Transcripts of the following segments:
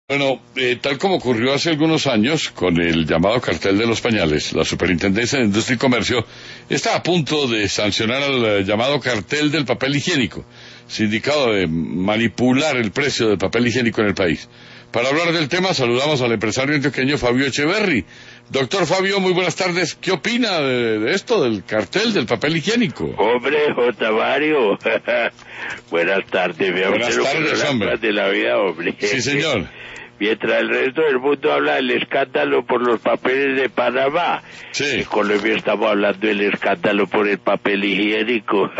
Bueno, tal como ocurrió hace algunos años con el llamado cartel de los pañales, la Superintendencia de Industria y Comercio está a punto de sancionar al llamado cartel del papel higiénico, sindicado de manipular el precio del papel higiénico en el país. Para hablar del tema, saludamos al empresario antioqueño Fabio Echeverry. Doctor Fabio, muy buenas tardes. ¿Qué opina de esto, del cartel del papel higiénico? Hombre, J. Mario. Buenas tardes, mi Buenas tardes, hombre. De la vida, hombre. Sí, señor. Mientras el resto del mundo habla del escándalo por los papeles de Panamá, Sí. en Colombia estamos hablando del escándalo por el papel higiénico.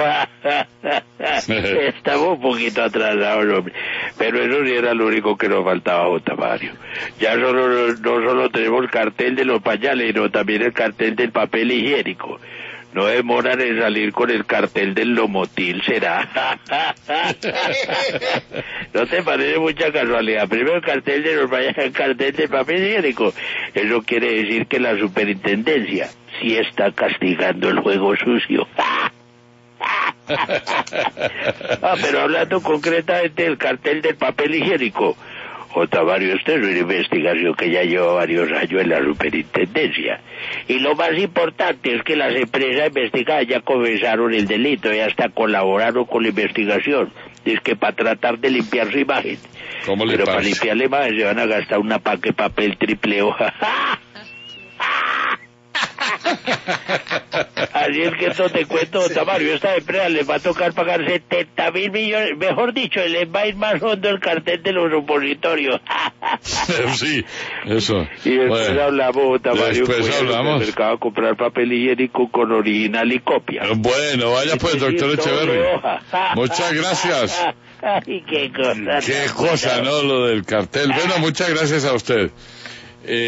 Estamos un poquito atrasados, hombre. Pero eso sí era lo único que nos faltaba, J. Mario. Ya no solo tenemos el cartel de los pañales, sino también el cartel del papel higiénico. No demoran en salir con el cartel del Lomotil, ¿será? ¿No te parece mucha casualidad? Primero el cartel de los pañales, el cartel del papel higiénico. Eso quiere decir que la superintendencia sí está castigando el juego sucio. Pero hablando concretamente del cartel del papel higiénico, J. Mario, esta es una investigación que ya lleva varios años en la superintendencia. Y lo más importante es que las empresas investigadas ya confesaron el delito y hasta colaboraron con la investigación. Es que para tratar de limpiar su imagen. ¿Cómo le Pero pasa? para limpiar la imagen se van a gastar una paque de papel triple hoja. Así es que esto te cuento, Tamario, esta empresa les va a tocar pagar 70.000 millones, mejor dicho, les va a ir más hondo el cartel de los opositorios. Sí, eso. Y después hablamos, Tamario, Después hablamos. al mercado a comprar papel higiénico con original y copia. Bueno, vaya pues, doctor Echeverry. Muchas gracias. Ay, qué cosa. Qué cosa, ¿no? Lo del cartel. Bueno, muchas gracias a usted.